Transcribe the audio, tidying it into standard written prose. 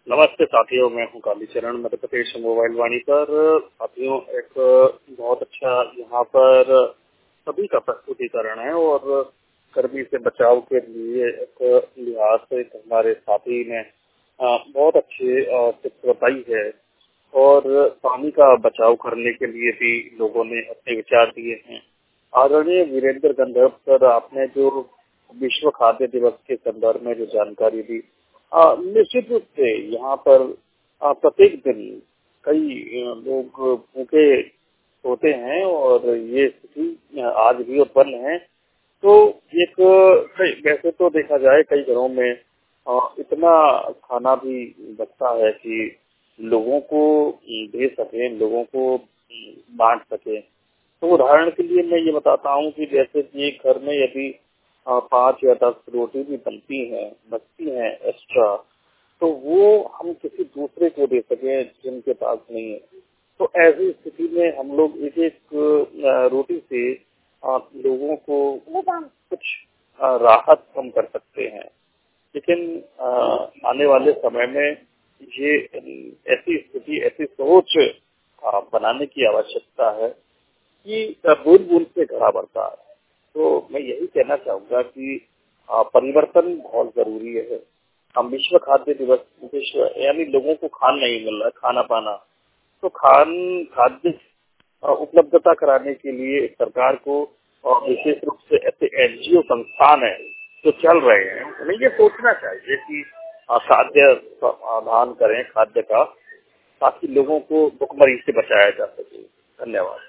नमस्ते साथियों, मैं हूँ कालीचरण मध्य प्रदेश मोबाइल वाणी पर। साथियों, एक बहुत अच्छा यहाँ पर सभी का प्रस्तुतिकरण है और गर्मी से बचाव के लिए एक लिहाज से हमारे साथी ने बहुत अच्छी टिप्स बताई है और पानी का बचाव करने के लिए भी लोगों ने अपने विचार दिए हैं। आदरणीय वीरेंद्र गंधर्व सर, आपने जो विश्व खाद्य दिवस के संदर्भ में जो जानकारी दी, निश्चित रूप से यहाँ पर प्रत्येक दिन कई लोग भूखे होते हैं और ये स्थिति आज भी उत्पन्न है। तो एक वैसे तो देखा जाए कई घरों में इतना खाना भी बचता है कि लोगों को दे सके, लोगों को बांट सके। तो उदाहरण के लिए मैं ये बताता हूँ कि जैसे कि एक घर में यदि 5 या 10 रोटी भी बचती हैं एक्स्ट्रा, तो वो हम किसी दूसरे को दे सके जिनके पास नहीं है। तो ऐसी स्थिति में हम लोग एक एक रोटी से लोगों को कुछ राहत कम कर सकते हैं। लेकिन आने वाले समय में ये ऐसी स्थिति, ऐसी सोच बनाने की आवश्यकता है कि बूंद बूंद से घड़ा भरता है। तो मैं यही कहना चाहूंगा कि परिवर्तन बहुत जरूरी है। हम विश्व खाद्य दिवस, विश्व यानी लोगों को खाना नहीं मिल रहा, खाना पाना, तो खाद्य उपलब्धता कराने के लिए सरकार को और विशेष रूप से ऐसे एनजीओ संस्थान है जो चल रहे हैं, उन्हें ये सोचना चाहिए कि खाद्य समाधान करें खाद्य का, ताकि लोगों को भुखमरी से बचाया जा सके। धन्यवाद।